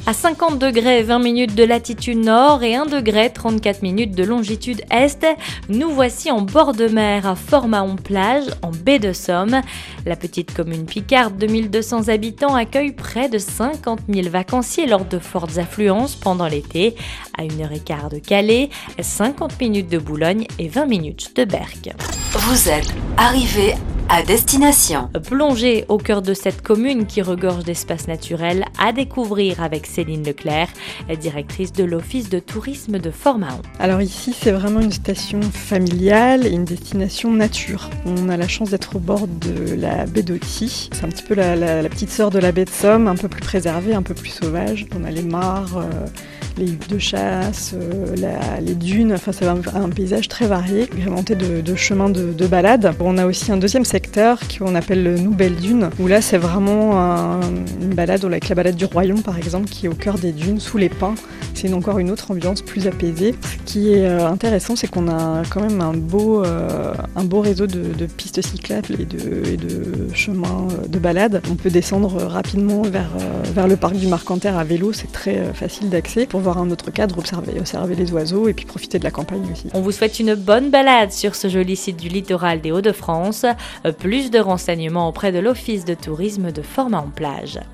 À 50 degrés 20 minutes de latitude nord et 1 degré 34 minutes de longitude est, nous voici en bord de mer à Fort-Mahon-Plage, en baie de Somme. La petite commune picarde de 1200 habitants accueille près de 50 000 vacanciers lors de fortes affluences pendant l'été. À 1h15 de Calais, 50 minutes de Boulogne et 20 minutes de Berck. Vous êtes arrivé à destination. Plongez au cœur de cette commune qui regorge d'espaces naturels à découvrir avec Céline Leclerc, directrice de l'Office de tourisme de Fort-Mahon. Alors ici, c'est vraiment une station familiale et une destination nature. On a la chance d'être au bord de la baie d'Authie. C'est un petit peu la petite sœur de la baie de Somme, un peu plus préservée, un peu plus sauvage. On a les mares, les huttes de chasse, les dunes, enfin c'est un paysage très varié, agrémenté de chemins de balade. On a aussi un deuxième secteur qu'on appelle le Nouvelle Dune, où là c'est vraiment une balade avec la balade du Royaume par exemple, qui est au cœur des dunes, sous les pins. C'est encore une autre ambiance plus apaisée. Ce qui est intéressant, c'est qu'on a quand même un beau réseau de pistes cyclables et de chemins de balade. On peut descendre rapidement vers le parc du Marcanterre à vélo, c'est très facile d'accès pour voir un autre cadre, observer les oiseaux et puis profiter de la campagne aussi. On vous souhaite une bonne balade sur ce joli site du littoral des Hauts-de-France. Plus de renseignements auprès de l'Office de tourisme de Fort-Mahon-Plage.